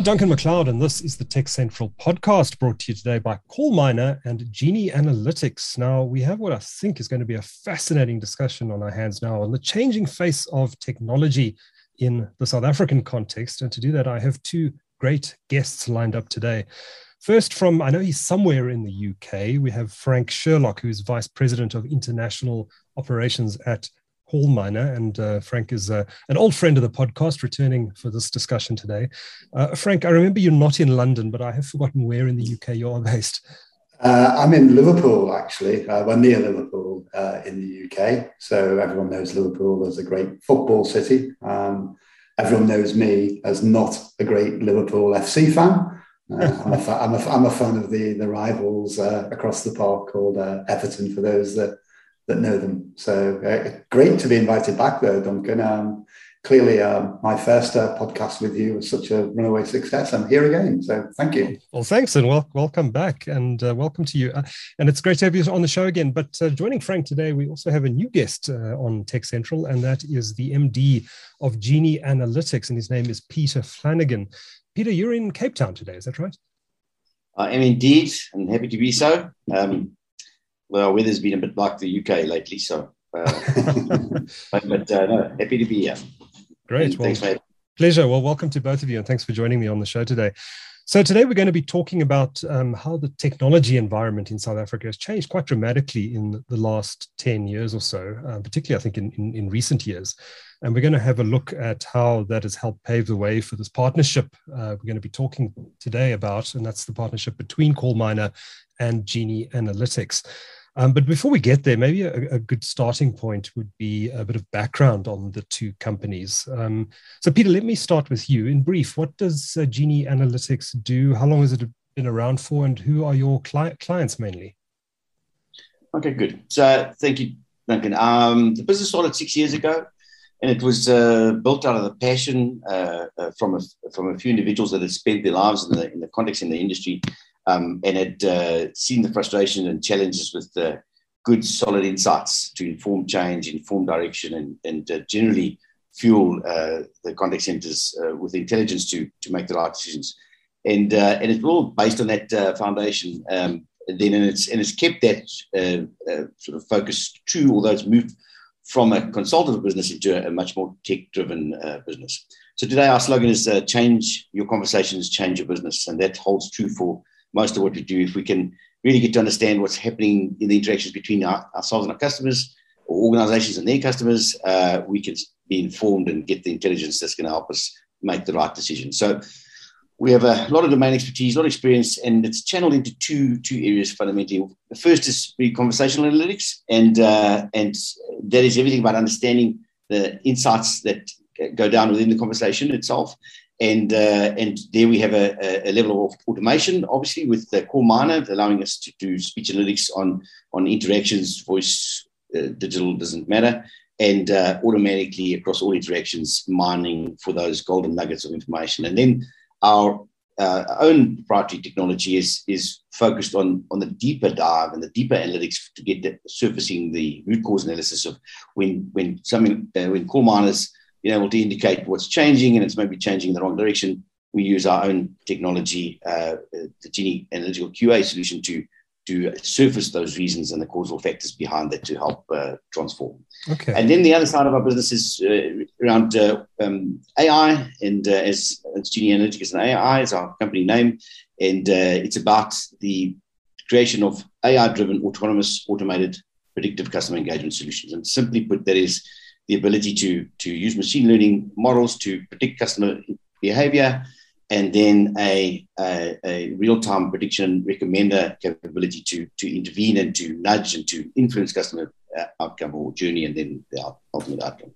Duncan McLeod, and this is the Tech Central podcast brought to you today by CallMiner and Genie Analytics. Now, we have what I think is going to be a fascinating discussion on our hands now on the changing face of technology in the South African context. And to do that, I have two great guests lined up today. First, I know he's somewhere in the UK, we have Frank Sherlock, who is Vice President of International Operations at CallMiner, and Frank is an old friend of the podcast, returning for this discussion today. Frank, I remember you're not in London, but I have forgotten where in the UK you are based. I'm in Liverpool, actually. We're near Liverpool in the UK. So everyone knows Liverpool as a great football city. Everyone knows me as not a great Liverpool FC fan. I'm a fan of the rivals across the park called Everton, for those that know them. So great to be invited back there, Duncan. Clearly, my first podcast with you was such a runaway success. I'm here again, so thank you. Well, thanks, and welcome back, and welcome to you. And it's great to have you on the show again. But joining Frank today, we also have a new guest on Tech Central, and that is the MD of Genie Analytics, and his name is Peter Flanagan. Peter, you're in Cape Town today, is that right? I am indeed, and happy to be so. Well, our weather's been a bit like the UK lately, so but no, happy to be here. Great. Well, thanks, mate. Pleasure. Well, welcome to both of you, and thanks for joining me on the show today. So today we're going to be talking about how the technology environment in South Africa has changed quite dramatically in the last 10 years or so, particularly I think in recent years. And we're going to have a look at how that has helped pave the way for this partnership we're going to be talking today about, and that's the partnership between CallMiner and Genie Analytics. But before we get there, maybe a good starting point would be a bit of background on the two companies. So Peter, let me start with you. In brief, what does Genie Analytics do? How long has it been around for, and who are your clients mainly? Okay, good. So thank you, Duncan. The business started 6 years ago, and it was built out of the passion from a few individuals that had spent their lives in the context in the industry, and had seen the frustration and challenges with good, solid insights to inform change, inform direction, and generally fuel the contact centers with intelligence to make the right decisions. And it's all based on that foundation. And it's kept that sort of focus true, although it's moved from a consultative business into a much more tech-driven business. So today our slogan is change your conversations, change your business. And that holds true for most of what we do. If we can really get to understand what's happening in the interactions between ourselves and our customers, or organizations and their customers, we can be informed and get the intelligence that's going to help us make the right decision. So we have a lot of domain expertise, a lot of experience, and it's channeled into two areas fundamentally. The first is conversational analytics, and that is everything about understanding the insights that go down within the conversation itself. And there we have a level of automation, obviously, with the CallMiner, allowing us to do speech analytics on interactions, voice, digital, doesn't matter, and automatically across all interactions, mining for those golden nuggets of information. And then our own proprietary technology is focused on the deeper dive and the deeper analytics to get surfacing the root cause analysis of when CallMiner's able to indicate what's changing and it's maybe changing in the wrong direction. We use our own technology, the Genie Analytical QA solution, to surface those reasons and the causal factors behind that to help transform. Okay. And then the other side of our business is around AI, and as Genie Analytics and AI is our company name, and it's about the creation of AI-driven, autonomous, automated, predictive customer engagement solutions. And simply put, that is the ability to use machine learning models to predict customer behavior, and then a real-time prediction recommender capability to intervene and to nudge and to influence customer outcome or journey, and then the ultimate outcome.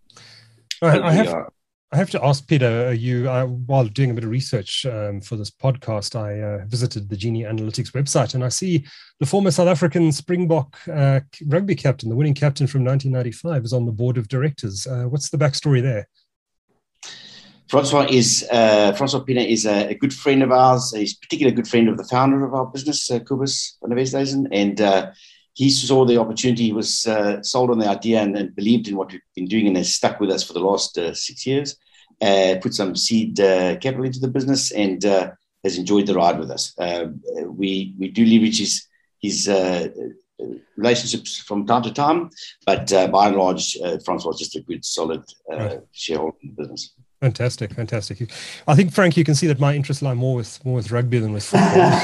All right, I have to ask, Peter, while doing a bit of research for this podcast, I visited the Genie Analytics website, and I see the former South African Springbok rugby captain, the winning captain from 1995, is on the board of directors. What's the backstory there? Francois Pienaar is a good friend of ours. He's a particularly good friend of the founder of our business, Kobus van der Westhuizen, and he saw the opportunity, he was sold on the idea and believed in what we've been doing, and has stuck with us for the last 6 years. put some seed capital into the business, and has enjoyed the ride with us. We do leverage his relationships from time to time, but by and large, Francois is just a good, solid shareholder in the business. Fantastic. I think, Frank, you can see that my interests lie more with rugby than with football.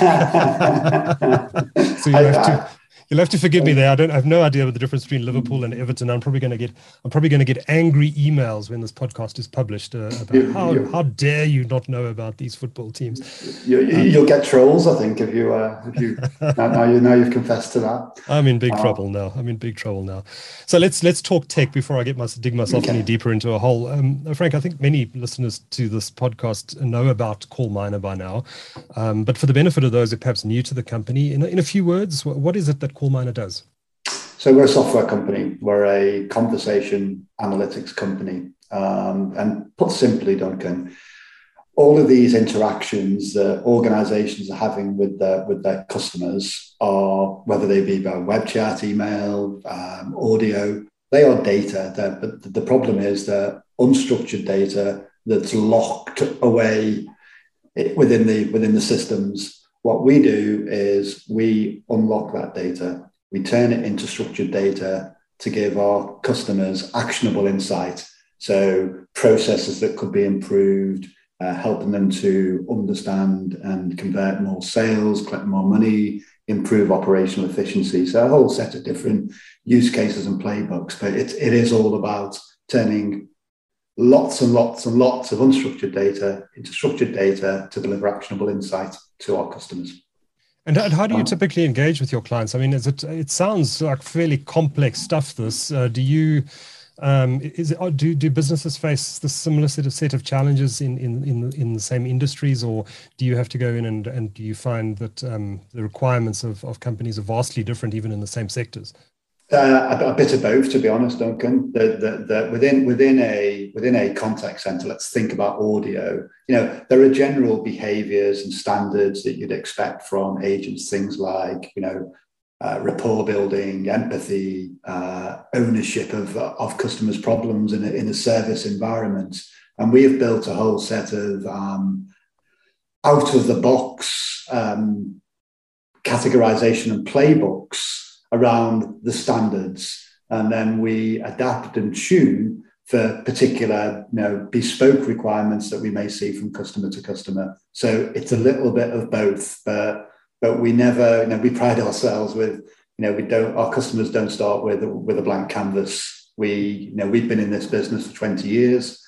So you'll have to forgive me there. I have no idea what the difference between Liverpool and Everton. I'm probably going to get angry emails when this podcast is published about how dare you not know about these football teams. You'll get trolls, I think, if you now you've confessed to that. I'm in big trouble now. So let's talk tech before I dig myself any deeper into a hole. Frank, I think many listeners to this podcast know about CallMiner by now, but for the benefit of those who are perhaps new to the company, in a few words, what is it that CallMiner does? So we're a software company. We're a conversation analytics company. And put simply, Duncan, all of these interactions that organizations are having with their customers are, whether they be by web chat, email, audio, they are data. But the problem is that unstructured data that's locked away within the systems. What we do is we unlock that data. We turn it into structured data to give our customers actionable insight. So processes that could be improved, helping them to understand and convert more sales, collect more money, improve operational efficiency. So a whole set of different use cases and playbooks, but it is all about turning lots and lots and lots of unstructured data into structured data to deliver actionable insight to our customers. And how do you typically engage with your clients? I mean, it sounds like fairly complex stuff, this. Do businesses face the similar set of challenges in the same industries, or do you have to go in and do you find that the requirements of companies are vastly different even in the same sectors? A bit of both, to be honest, Duncan. Within a contact center, let's think about audio. There are general behaviors and standards that you'd expect from agents, things like rapport building, empathy, ownership of customers' problems in a service environment. And we have built a whole set of out of the box categorization and playbooks around the standards, and then we adapt and tune for particular, bespoke requirements that we may see from customer to customer. So it's a little bit of both, but we never, we pride ourselves with, our customers don't start with a blank canvas. We've been in this business for 20 years.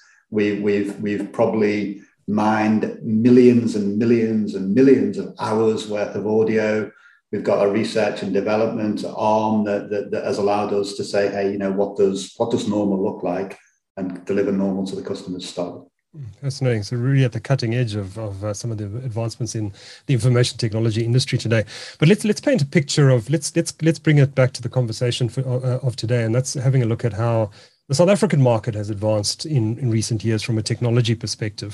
We've probably mined millions and millions and millions of hours worth of audio. We've got a research and development arm that has allowed us to say, hey, what does normal look like, and deliver normal to the customer's style. Fascinating. So really at the cutting edge of some of the advancements in the information technology industry today. But let's paint a picture of let's bring it back to the conversation of today, and that's having a look at how the South African market has advanced in recent years from a technology perspective.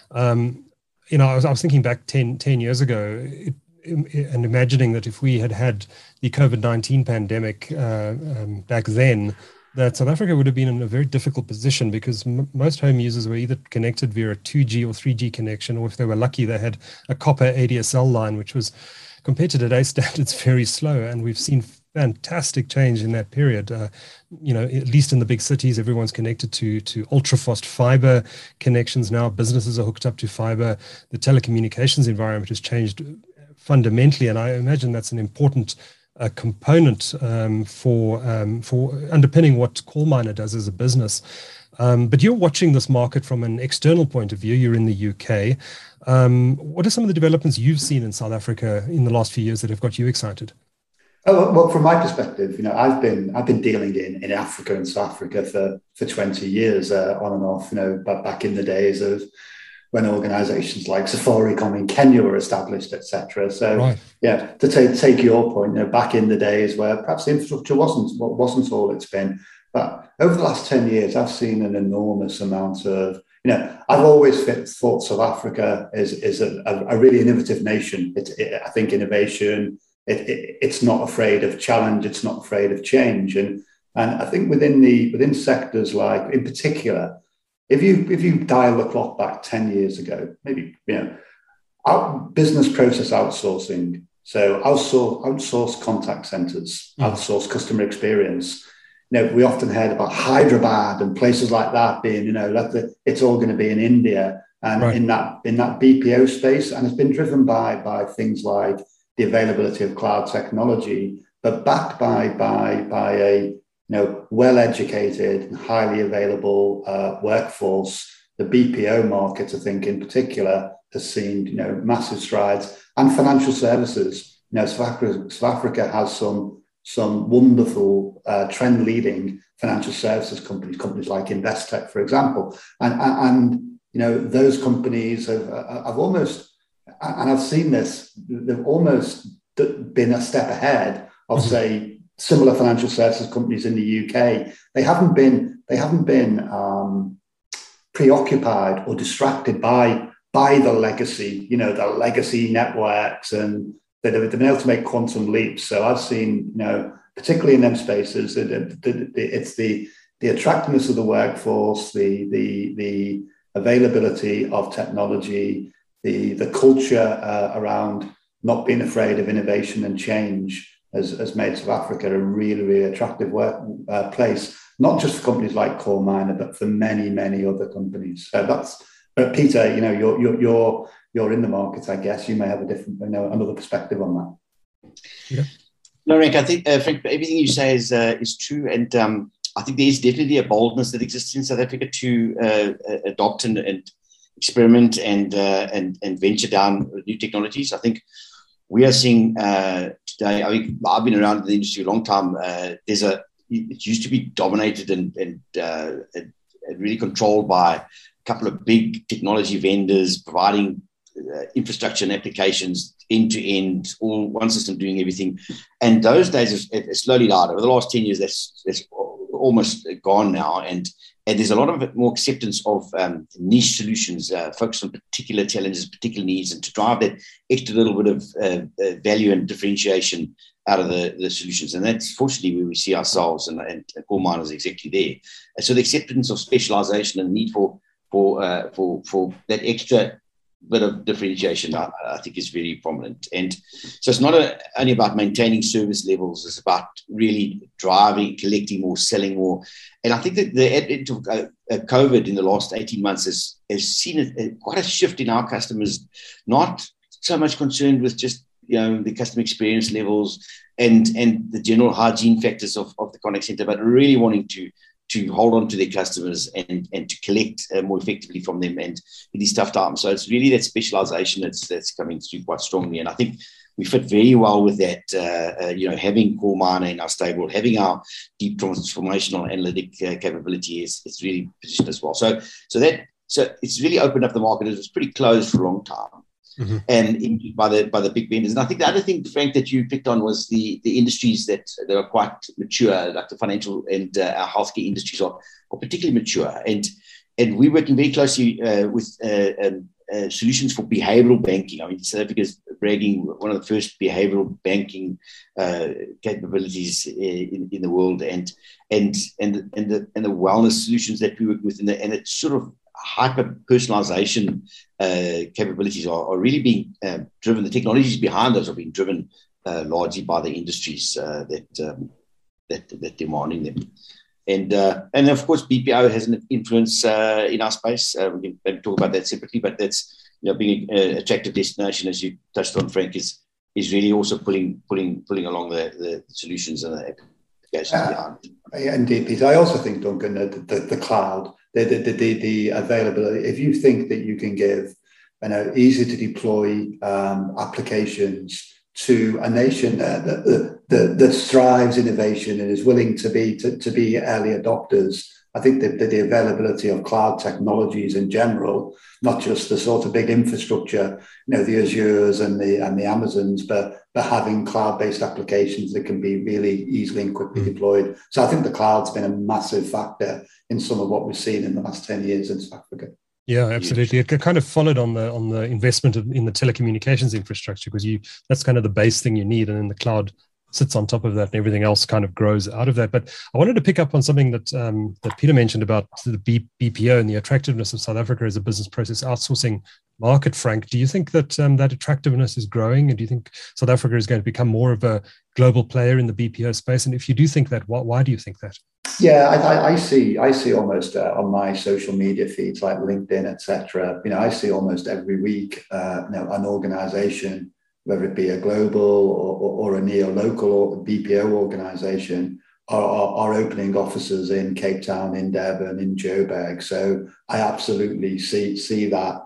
I was thinking back 10 years ago. And imagining that if we had the COVID-19 pandemic back then, that South Africa would have been in a very difficult position, because most home users were either connected via a 2G or 3G connection, or if they were lucky, they had a copper ADSL line, which was, compared to today's standards, very slow. And we've seen fantastic change in that period. At least in the big cities, everyone's connected to ultra-fast fiber connections now. Businesses are hooked up to fiber. The telecommunications environment has changed fundamentally, and I imagine that's an important component for underpinning what CallMiner does as a business. But you're watching this market from an external point of view. You're in the UK. What are some of the developments you've seen in South Africa in the last few years that have got you excited? Oh, well, from my perspective, I've been dealing in Africa and South Africa for 20 years on and off. But back in the days of when organisations like Safaricom in Kenya were established, etc. So, right. Yeah, to take your point, back in the days where perhaps the infrastructure wasn't all it's been, but over the last 10 years, I've seen an enormous amount of. I've always thought South Africa is a really innovative nation. I think innovation. It's not afraid of challenge. It's not afraid of change, and I think within sectors like, in particular, if you dial the clock back 10 years ago, maybe, business process outsourcing, so outsource contact centers, outsource customer experience. We often heard about Hyderabad and places like that being, it's all going to be in India and right. in that BPO space, and it's been driven by things like the availability of cloud technology, but backed by a well-educated and highly available workforce. The BPO market, I think, in particular, has seen massive strides, and financial services. South Africa has some wonderful trend-leading financial services companies like Investec, for example, and those companies have almost, and I've seen this, they've almost been a step ahead of say similar financial services companies in the UK. They haven't been preoccupied or distracted by the legacy, the legacy networks, and they've been able to make quantum leaps. So I've seen, particularly in them spaces, it's the attractiveness of the workforce, the availability of technology, the culture around not being afraid of innovation and change has made South Africa a really, really attractive place, not just for companies like Core Miner, but for many, many other companies. So but Peter, you're in the market, I guess. You may have a different, another perspective on that. Yeah. No, Rick, I think, Frank, everything you say is true. And I think there's definitely a boldness that exists in South Africa to adopt and experiment and venture down new technologies. I think we are seeing today, I've been around the industry a long time. It used to be dominated and really controlled by a couple of big technology vendors providing infrastructure and applications end to end, all one system doing everything. And those days have slowly died. Over the last 10 years, that's almost gone now. And there's a lot of more acceptance of niche solutions focused on particular challenges, particular needs, and to drive that extra little bit of value and differentiation out of the solutions. And that's fortunately where we see ourselves, and Core Miner is exactly there. And so the acceptance of specialization and need for that extra bit of differentiation, I think, is very prominent. And so it's not only about maintaining service levels, it's about really driving, collecting more, selling more. And I think that the advent of COVID in the last 18 months has seen quite a shift in our customers, not so much concerned with just the customer experience levels and the general hygiene factors of the contact center, but really wanting to hold on to their customers and to collect more effectively from them and in these tough times. So it's really that specialization that's coming through quite strongly. And I think we fit very well with that, having Core Miner in our stable, having our deep transformational analytic capability is really positioned as well. So it's really opened up the market. It was pretty closed for a long time. Mm-hmm. And by the big vendors. And I think the other thing, Frank, that you picked on was the industries that are quite mature, like the financial and our healthcare industries are particularly mature. And we're working very closely with solutions for behavioral banking. I mean, South Africa is bragging one of the first behavioral banking capabilities in the world, and the wellness solutions that we work with, and it's sort of hyper personalization capabilities are really being driven. The technologies behind those are being driven largely by the industries that demanding them. And of course, BPO has an influence in our space. We can talk about that separately, but that's being an attractive destination, as you touched on, Frank, is really also pulling along the solutions and the applications behind. Yeah, indeed, Peter. I also think, Duncan, the cloud, the availability. If you think that you can give easy to deploy applications to a nation that strives innovation and is willing to be early adopters, I think that the availability of cloud technologies in general, not just the sort of big infrastructure, the Azures and the Amazons, but having cloud-based applications that can be really easily and quickly deployed. So I think the cloud's been a massive factor in some of what we've seen in the last 10 years in South Africa. Yeah, absolutely. It kind of followed on the investment in the telecommunications infrastructure, because that's kind of the base thing you need, and then the cloud sits on top of that, and everything else kind of grows out of that. But I wanted to pick up on something that Peter mentioned about the BPO and the attractiveness of South Africa as a business process outsourcing market. Frank, do you think that that attractiveness is growing, and do you think South Africa is going to become more of a global player in the BPO space? And if you do think that, why do you think that? Yeah, I see almost on my social media feeds like LinkedIn, etc. I see almost every week, an organization, whether it be a global or a neo-local or BPO organization, are opening offices in Cape Town, in Durban, in Joburg. So I absolutely see that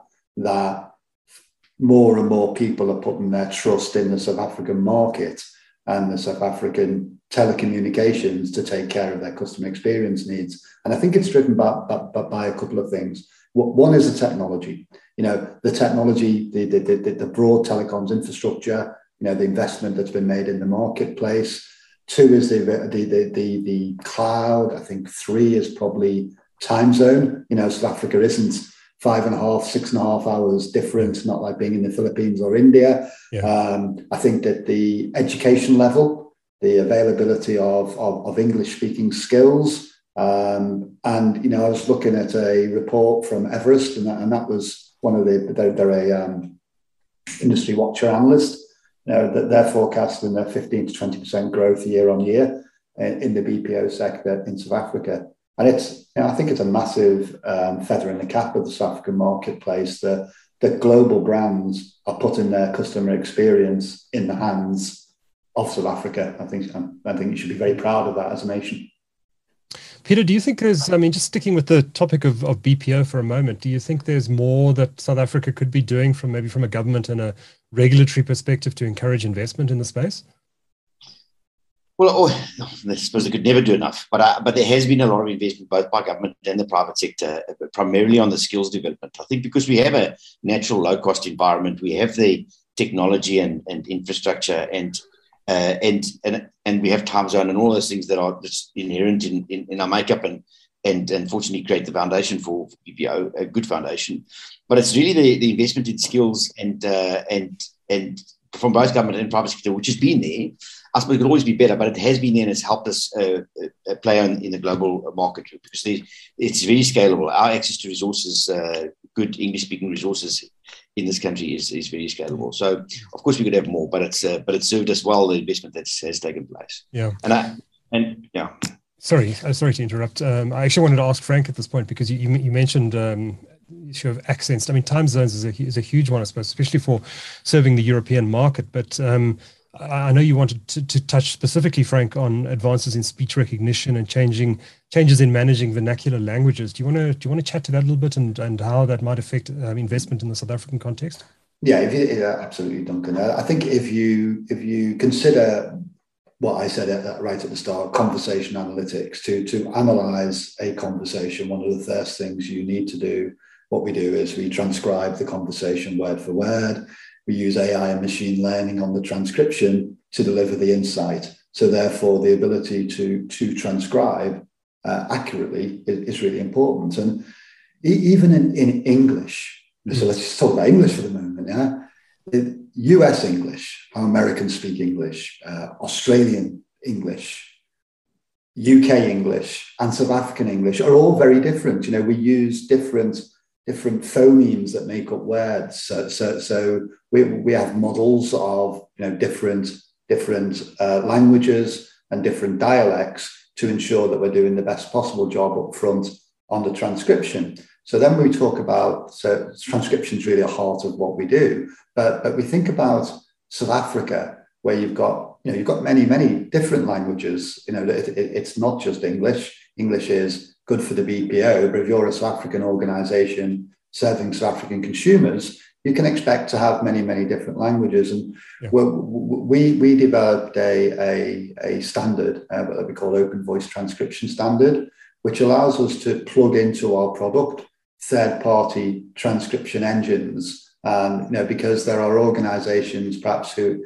more and more people are putting their trust in the South African market and the South African telecommunications to take care of their customer experience needs. And I think it's driven by a couple of things. One is the technology. The technology, the broad telecoms infrastructure, the investment that's been made in the marketplace. Two is the cloud. I think three is probably time zone. South Africa isn't 5.5, 6.5 hours different, not like being in the Philippines or India. Yeah. I think that the education level, the availability of English-speaking skills, and I was looking at a report from Everest, and that was one of they're a industry watcher analyst. That they're forecasting a 15 to 20% growth year on year in the BPO sector in South Africa. And I think it's a massive feather in the cap of the South African marketplace that global brands are putting their customer experience in the hands of South Africa. I think you should be very proud of that as a nation. Peter, do you think just sticking with the topic of BPO for a moment, do you think there's more that South Africa could be doing from a government and a regulatory perspective to encourage investment in the space? Well, I suppose they could never do enough, but there has been a lot of investment both by government and the private sector, primarily on the skills development. I think because we have a natural low-cost environment, we have the technology and infrastructure and we have time zone and all those things that are just inherent in our makeup and fortunately create the foundation for BPO, a good foundation. But it's really the investment in skills and from both government and private sector, which has been there. I suppose it could always be better, but it has been there and it's helped us play in the global market because it's very scalable. Our access to resources, good English-speaking resources in this country is very scalable. So, of course, we could have more, but it's served us well, the investment that has taken place. Yeah. And yeah. Sorry to interrupt. I actually wanted to ask Frank at this point because you mentioned issue of accents. I mean, time zones is a huge one, I suppose, especially for serving the European market. But I know you wanted to touch specifically, Frank, on advances in speech recognition and changes in managing vernacular languages. Do you want to chat to that a little bit and how that might affect investment in the South African context? Yeah, absolutely, Duncan. I think if you consider what I said right at the start, conversation analytics, to analyze a conversation, one of the first things you need to do, what we do is we transcribe the conversation word for word. We use AI and machine learning on the transcription to deliver the insight. So therefore, the ability to transcribe accurately is really important. And even in English, so let's just talk about English for the moment. Yeah, US English, how Americans speak English, Australian English, UK English, and South African English are all very different. We use different phonemes that make up words. So we have models of different languages and different dialects to ensure that we're doing the best possible job up front on the transcription. So then we talk about, so transcription is really a heart of what we do. But we think about South Africa, where you've got many different languages. It's not just English. English is good for the BPO, but if you're a South African organization serving South African consumers, you can expect to have many different languages. And yeah, we developed a standard that we call Open Voice Transcription Standard, which allows us to plug into our product third-party transcription engines. Because there are organizations perhaps who've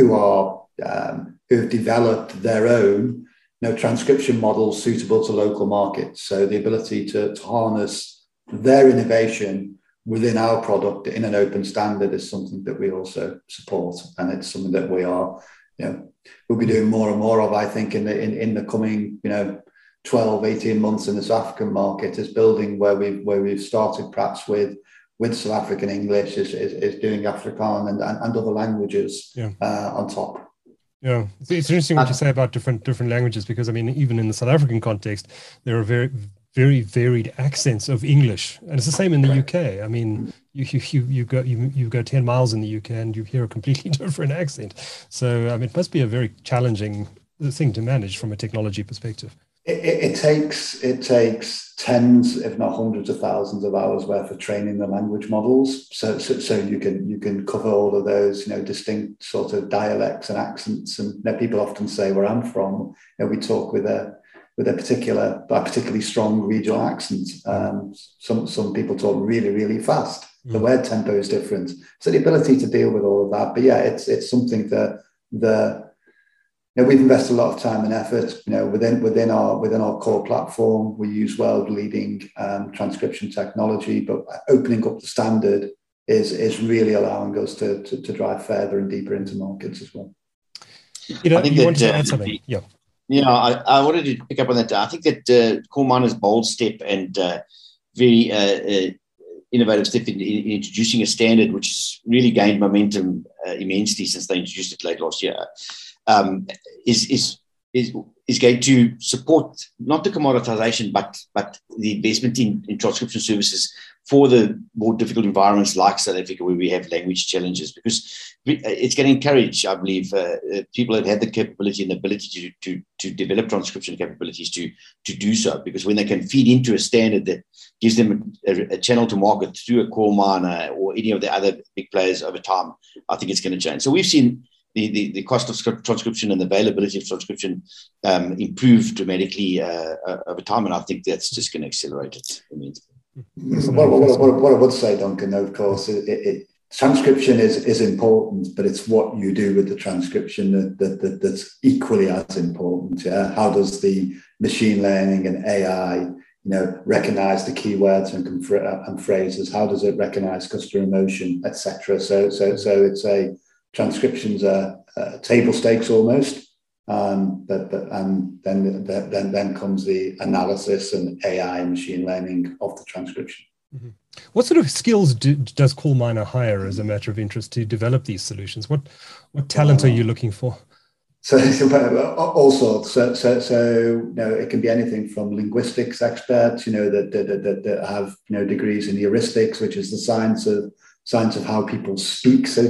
developed their own transcription models suitable to local markets. So the ability to harness their innovation within our product in an open standard is something that we also support. And it's something that we are we'll be doing more and more of, I think, in the coming 12, 18 months in the South African market, is building where we've started perhaps with South African English, is doing Afrikaans and other languages on top. Yeah, it's interesting what you say about different languages, because I mean, even in the South African context, there are very, very varied accents of English, and it's the same in the UK. I mean, you go 10 miles in the UK and you hear a completely different accent. So I mean, it must be a very challenging thing to manage from a technology perspective. It takes tens, if not hundreds of thousands of hours worth of training the language models. So you can cover all of those, distinct sort of dialects and accents. And people often say where I'm from, we talk with a particularly strong regional accent. Some people talk really, really fast. The word tempo is different. So the ability to deal with all of that. But yeah, it's something that we've invested a lot of time and effort. Within our core platform, we use world-leading transcription technology, but opening up the standard is really allowing us to drive further and deeper into markets as well. I think you wanted to add something. Yeah. Yeah, I wanted to pick up on that. I think that Coal Miner's bold step and very innovative step in introducing a standard, which has really gained momentum immensely since they introduced it late last year, is going to support not the commoditization, but the investment in transcription services for the more difficult environments like South Africa, where we have language challenges, because it's going to encourage, I believe, people that have the capability and the ability to develop transcription capabilities to do so, because when they can feed into a standard that gives them a channel to market through a Coal Miner or any of the other big players over time, I think it's going to change. So we've seen the cost of transcription and the availability of transcription improve dramatically over time, and I think that's just going to accelerate it immensely. What I would say, Duncan, of course, transcription is important, but it's what you do with the transcription that's equally as important. Yeah, how does the machine learning and AI, recognize the keywords and phrases? How does it recognize customer emotion, etc.? So it's transcriptions are table stakes almost. And then comes the analysis and AI and machine learning of the transcription. Mm-hmm. What sort of skills does Coal Miner hire as a matter of interest to develop these solutions? What talent are you looking for? So all sorts. So it can be anything from linguistics experts, that have degrees in heuristics, which is the science of how people speak. So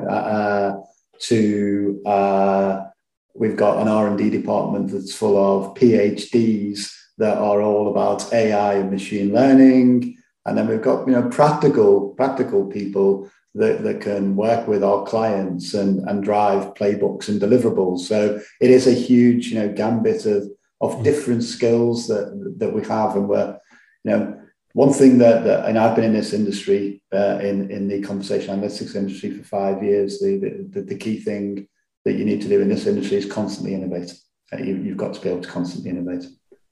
we've got an R&D department that's full of PhDs that are all about AI and machine learning. And then we've got, practical people that can work with our clients and drive playbooks and deliverables. So it is a huge, gambit of different skills that we have. And we're, one thing that and I've been in this industry, in the conversation analytics industry for 5 years, the key thing that you need to do in this industry is constantly innovate. You've got to be able to constantly innovate.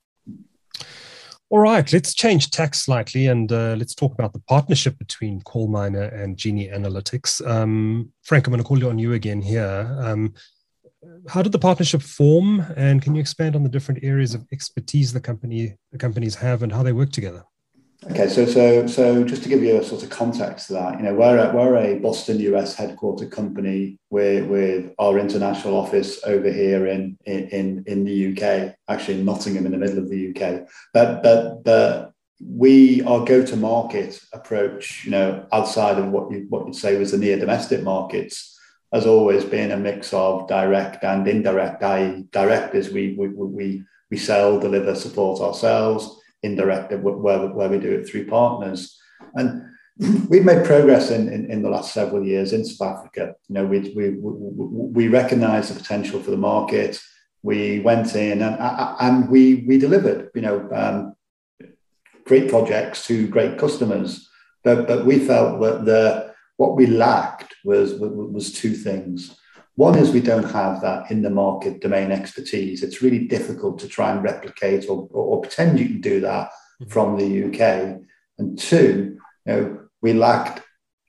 All right, let's change tack slightly and let's talk about the partnership between Coal Miner and Genie Analytics. Frank, I'm going to call you on you again here. How did the partnership form, and can you expand on the different areas of expertise the companies have and how they work together? Okay, so just to give you a sort of context to that, we're a Boston, US headquartered company with our international office over here in the UK, actually in Nottingham in the middle of the UK. But our go-to-market approach, outside of what you'd say was the near domestic markets, has always been a mix of direct and indirect. Direct is we sell, deliver, support ourselves. Indirect, where we do it through partners. And we've made progress in the last several years in South Africa. We recognize the potential for the market. We went in and we delivered, great projects to great customers. But we felt that what we lacked was two things. One is we don't have that in the market domain expertise. It's really difficult to try and replicate or pretend you can do that from the UK. And two, we lacked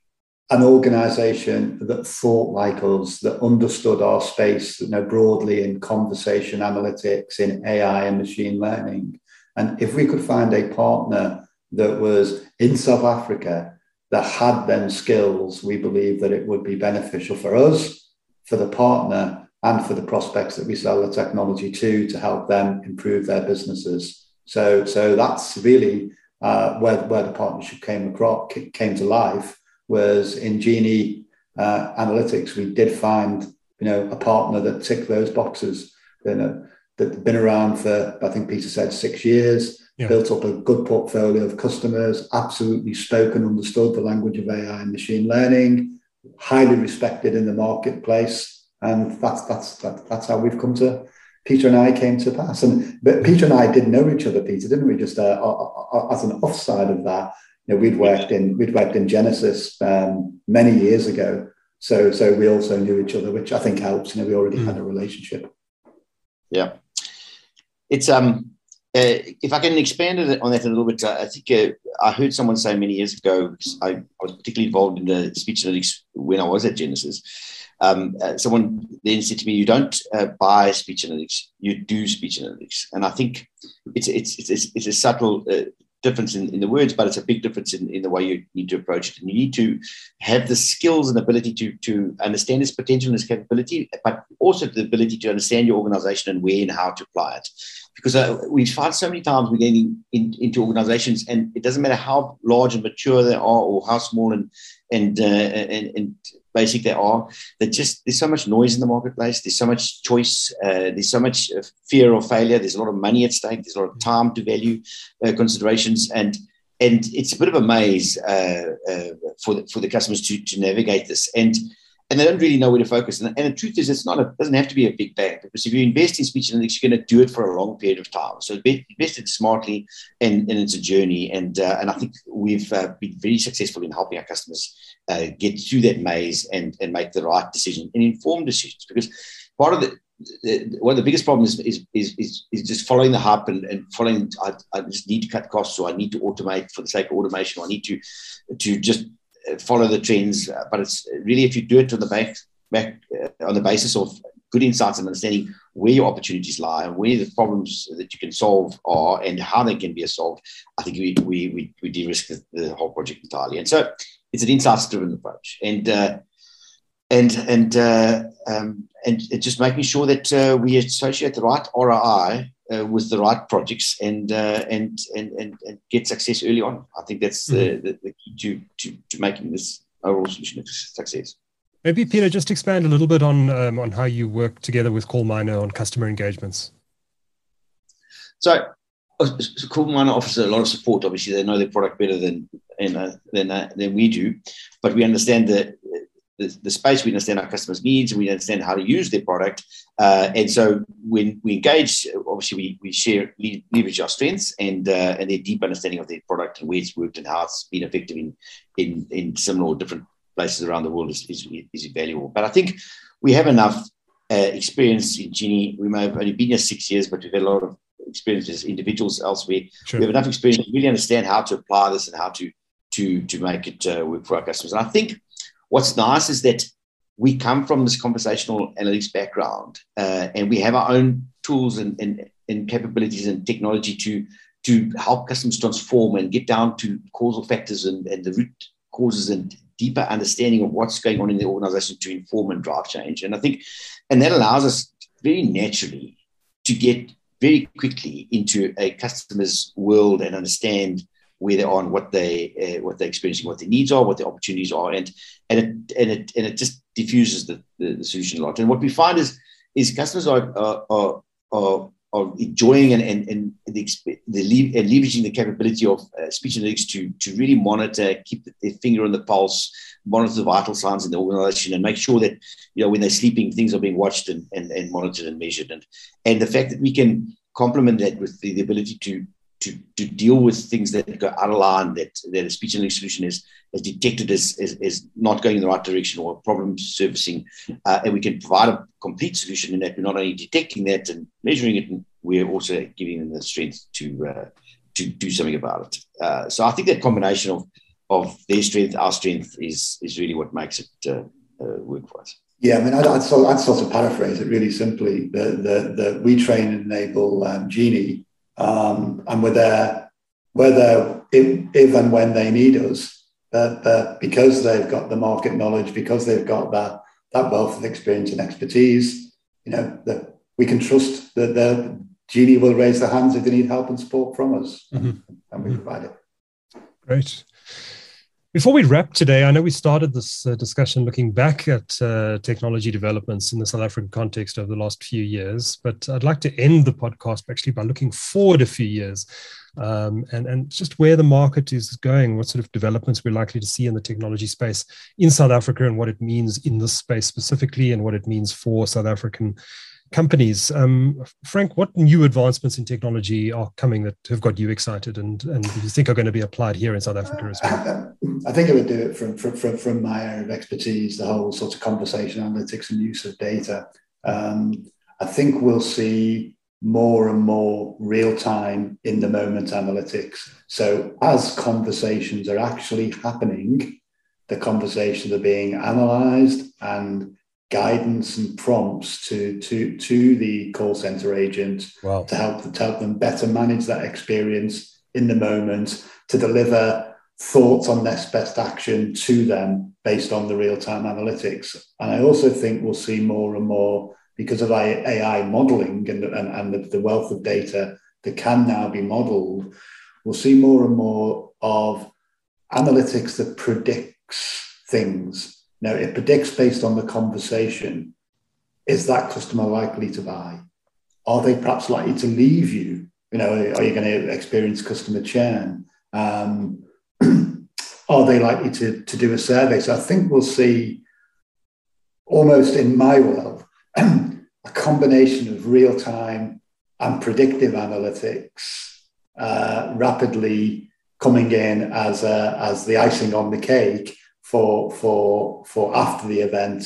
an organization that thought like us, that understood our space, broadly in conversation analytics, in AI and machine learning. And if we could find a partner that was in South Africa that had them skills, we believe that it would be beneficial for us, for the partner, and for the prospects that we sell the technology to help them improve their businesses. So that's really where the partnership came to life. Was in Genie Analytics, we did find a partner that ticked those boxes. That'd been around for, I think Peter said, 6 years. Yeah. Built up a good portfolio of customers. Absolutely spoke and understood the language of AI and machine learning. Highly respected in the marketplace, and that's how we've come to. Peter and I came to pass, but Peter and I did know each other. Peter, didn't we? Just as an offside of that. We'd worked in Genesis many years ago, so we also knew each other, which I think helps. We already had a relationship. Yeah, it's if I can expand on that a little bit, I think I heard someone say many years ago. I was particularly involved in the speech analytics when I was at Genesis. Someone then said to me, "You don't buy speech analytics; you do speech analytics." And I think it's a subtle difference in the words, but it's a big difference in the way you need to approach it. And you need to have the skills and ability to understand its potential and its capability, but also the ability to understand your organization and where and how to apply it. Because we find so many times we're getting into organizations, and it doesn't matter how large and mature they are or how small and basic they are, there's so much noise in the marketplace, there's so much choice, there's so much fear of failure, there's a lot of money at stake, there's a lot of time to value considerations, and it's a bit of a maze for the customers to navigate this, and they don't really know where to focus. And the truth is, it doesn't have to be a big bang, because if you invest in speech analytics, you're going to do it for a long period of time. So invest it smartly, and it's a journey. And I think we've been very successful in helping our customers get through that maze and make the right decision and informed decisions. Because part of one of the biggest problems is just following the hype and following. I just need to cut costs, or I need to automate for the sake of automation, or I need to just follow the trends. But it's really, if you do it on the basis of good insights and understanding where your opportunities lie and where the problems that you can solve are and how they can be solved, I think we de-risk the whole project entirely. And so it's an insights-driven approach, and just making sure that we associate the right ROI with the right projects and get success early on. I think that's the key to making this overall solution a success. Maybe Peter, just expand a little bit on how you work together with CallMiner on customer engagements. So CallMiner offers a lot of support. Obviously, they know their product better than we do, but we understand the space, we understand our customers' needs, and we understand how to use their product. And so when we engage, obviously we leverage our strengths and their deep understanding of their product and where it's worked and how it's been effective in similar or different places around the world is valuable. But I think we have enough experience in Genie. We may have only been here 6 years, but we've had a lot of experience as individuals elsewhere. Sure. We have enough experience to really understand how to apply this and how to make it work for our customers. And I think what's nice is that we come from this conversational analytics background, and we have our own tools and capabilities and technology to help customers transform and get down to causal factors and the root causes and deeper understanding of what's going on in the organization to inform and drive change. And I think, and that allows us very naturally to get very quickly into a customer's world and understand where they are and what they're experiencing, what their needs are, what their opportunities are, and it just diffuses the solution a lot. And what we find is customers are enjoying and leveraging the capability of speech analytics to really monitor, keep their finger on the pulse, monitor the vital signs in the organization, and make sure that when they're sleeping, things are being watched and monitored and measured. And the fact that we can complement that with the ability to deal with things that go out of line, that a speech analytics solution is detected as not going in the right direction or problem surfacing, and we can provide a complete solution in that we're not only detecting that and measuring it, and we're also giving them the strength to do something about it. So I think that combination their strength, our strength is really what makes it work for us. Yeah, I mean, I'd sort of paraphrase it really simply. The we train and enable Genie, and we're there if and when they need us. But because they've got the market knowledge, because they've got that wealth of experience and expertise, that we can trust that the Genie will raise their hands if they need help and support from us, and we provide it. Great. Before we wrap today, I know we started this discussion looking back at technology developments in the South African context over the last few years, but I'd like to end the podcast actually by looking forward a few years and just where the market is going, what sort of developments we're likely to see in the technology space in South Africa and what it means in this space specifically and what it means for South African companies. Frank, what new advancements in technology are coming that have got you excited and you think are going to be applied here in South Africa as well? I think I would do it from my area of expertise, the whole sort of conversation analytics and use of data. I think we'll see more and more real-time in-the-moment analytics. So as conversations are actually happening, the conversations are being analysed and guidance and prompts to the call center agent to help them better manage that experience in the moment, to deliver thoughts on next best action to them based on the real-time analytics. And I also think we'll see more and more, because of AI modeling and the wealth of data that can now be modeled, we'll see more and more of analytics that predicts things. Now, it predicts based on the conversation. Is that customer likely to buy? Are they perhaps likely to leave you? Are you going to experience customer churn? Are they likely to do a survey? So I think we'll see, almost in my world, a combination of real-time and predictive analytics rapidly coming in as the icing on the cake for after the event,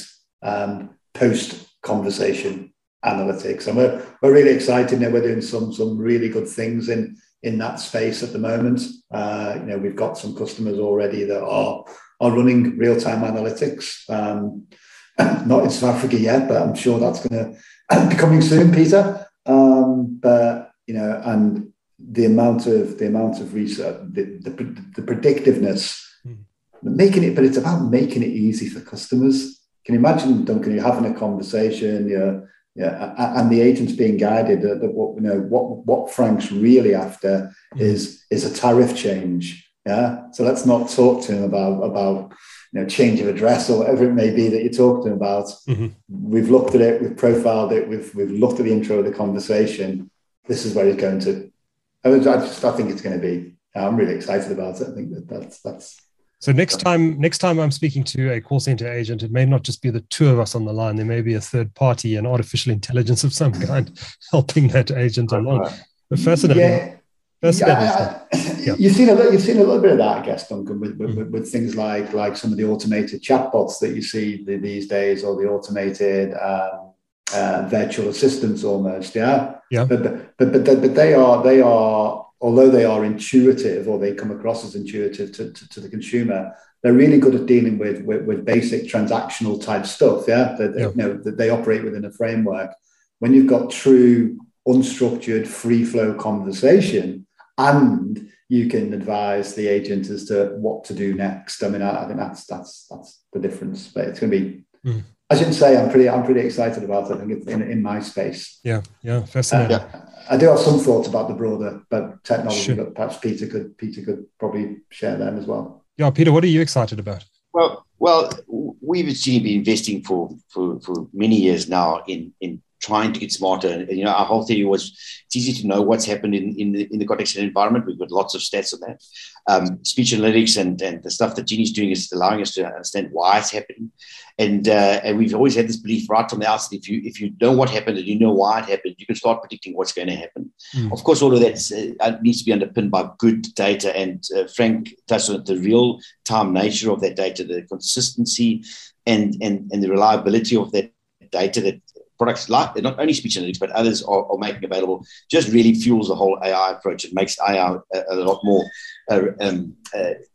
post conversation analytics. And we're really excited now. We're doing some really good things in that space at the moment. We've got some customers already that are running real-time analytics. Not in South Africa yet, but I'm sure that's going to be coming soon, Peter. But and the amount of research, the predictiveness. But it's about making it easy for customers. Can you imagine, Duncan, you're having a conversation, and the agent's being guided that what Frank's really after is a tariff change. Yeah. So let's not talk to him about change of address or whatever it may be that you're talking to him about. Mm-hmm. We've looked at it, we've profiled it, we've looked at the intro of the conversation. This is where he's going to. I think it's going to be. I'm really excited about it. I think that's. So next time I'm speaking to a call center agent, it may not just be the two of us on the line. There may be a third party, an artificial intelligence of some kind, helping that agent along. But fascinating. Yeah. You've seen a little bit of that, I guess, Duncan, with things like some of the automated chatbots that you see these days, or the automated virtual assistants almost. Yeah. But they are. Although they are intuitive, or they come across as intuitive to the consumer, they're really good at dealing with basic transactional type stuff. Yeah, that they operate within a framework. When you've got true unstructured, free flow conversation, and you can advise the agent as to what to do next. I mean, I think that's the difference. But it's going to be. I shouldn't say I'm pretty excited about it. I think it's in my space. Yeah, fascinating. I do have some thoughts about the broader technology, but perhaps Peter could probably share them as well. Yeah, Peter, what are you excited about? Well, we've actually been investing for many years now in trying to get smarter. And, our whole theory was it's easy to know what's happened in the contact center environment. We've got lots of stats on that. Speech analytics and the stuff that Genie's doing is allowing us to understand why it's happening. And we've always had this belief right from the outset: if you know what happened and you know why it happened, you can start predicting what's going to happen. Of course, all of that needs to be underpinned by good data. And Frank touched on the real-time nature of that data, the consistency and the reliability of that data that products like not only speech analytics but others are making available just really fuels the whole AI approach. It makes AI a lot more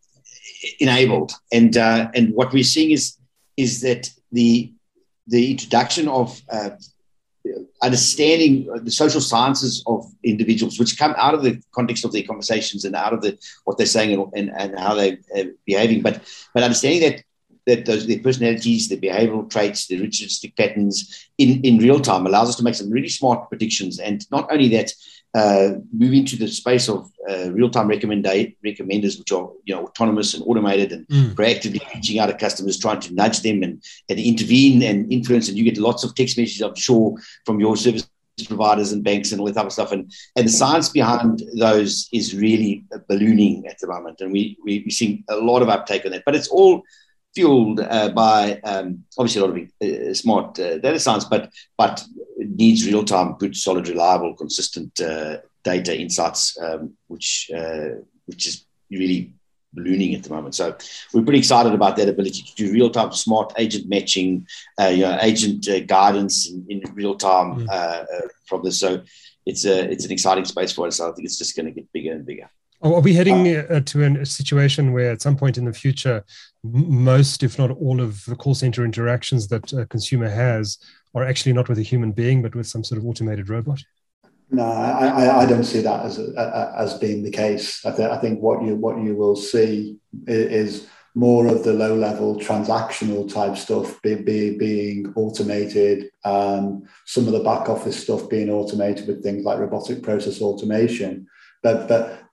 enabled. And what we're seeing is that the introduction of understanding the social sciences of individuals, which come out of the context of their conversations and out of what they're saying and how they're behaving, but understanding that their personalities, their behavioral traits, their ritualistic patterns in real time allows us to make some really smart predictions. And not only that, move into the space of real-time recommenders, which are autonomous and automated and proactively reaching out to customers, trying to nudge them and intervene and influence. And you get lots of text messages, I'm sure, from your service providers and banks and all that type of stuff. And the science behind those is really ballooning at the moment. And we're seeing a lot of uptake on that. But it's all fueled by obviously a lot of smart data science, but it needs real-time, good, solid, reliable, consistent data insights, which is really ballooning at the moment. So we're pretty excited about that ability to do real-time, smart agent matching, agent guidance in real time from this. So it's an exciting space for us. I think it's just going to get bigger and bigger. Are we heading to a situation where at some point in the future, most, if not all of the call center interactions that a consumer has are actually not with a human being, but with some sort of automated robot? No, I don't see that as being the case. I think what you will see is more of the low-level transactional type stuff being automated, some of the back office stuff being automated with things like robotic process automation. But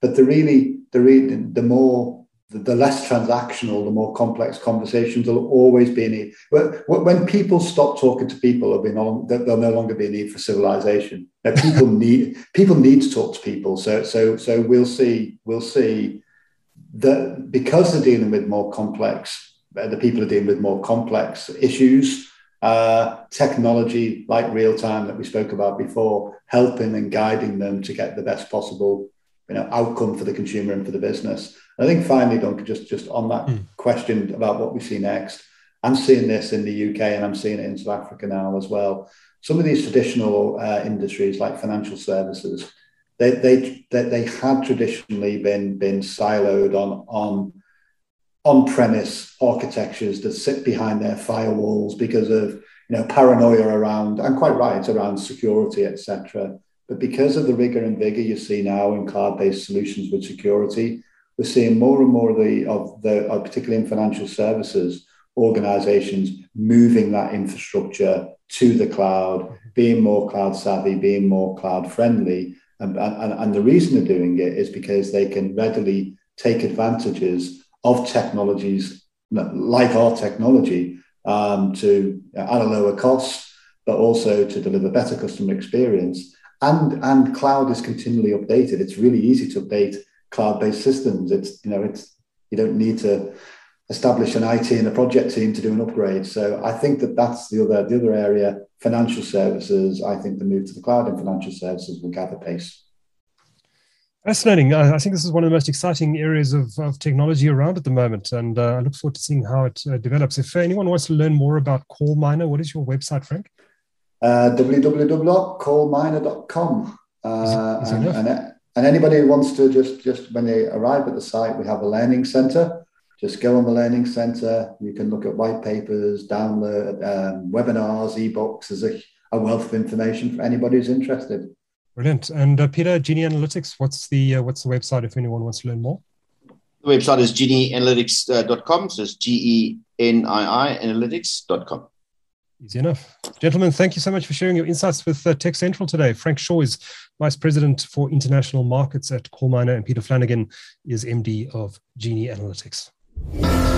the less transactional, the more complex conversations will always be a need. When people stop talking to people, there'll no longer be a need for civilization. Now, people need to talk to people. So we'll see that because they're dealing with more complex, the people are dealing with more complex issues. Technology like real time that we spoke about before, helping and guiding them to get the best possible outcome for the consumer and for the business. I think finally, Duncan, just on that question about what we see next, I'm seeing this in the UK and I'm seeing it in South Africa now as well. Some of these traditional industries like financial services, they had traditionally been siloed on-premise architectures that sit behind their firewalls because of paranoia around, and quite right, around security, etc. But because of the rigor and vigor you see now in cloud-based solutions with security, we're seeing more and more of particularly in financial services, organizations moving that infrastructure to the cloud, being more cloud savvy, being more cloud friendly. And the reason they're doing it is because they can readily take advantages of technologies like our technology to at a lower cost, but also to deliver better customer experience. And cloud is continually updated. It's really easy to update cloud-based systems. You don't need to establish an IT and a project team to do an upgrade. So I think that's the other area. Financial services, I think the move to the cloud in financial services will gather pace. Fascinating. I think this is one of the most exciting areas of technology around at the moment, and I look forward to seeing how it develops. If anyone wants to learn more about CallMiner, what is your website, Frank? www.callminer.com. And anybody who wants to just when they arrive at the site, we have a learning center. Just go on the learning center. You can look at white papers, download webinars, ebooks. There's a wealth of information for anybody who's interested. Brilliant. And Peter, Genie Analytics, what's the website if anyone wants to learn more? The website is genieanalytics.com. So it's GENII analytics.com. Easy enough. Gentlemen, thank you so much for sharing your insights with Tech Central today. Frank Shaw is Vice President for International Markets at CallMiner, and Peter Flanagan is MD of Genie Analytics.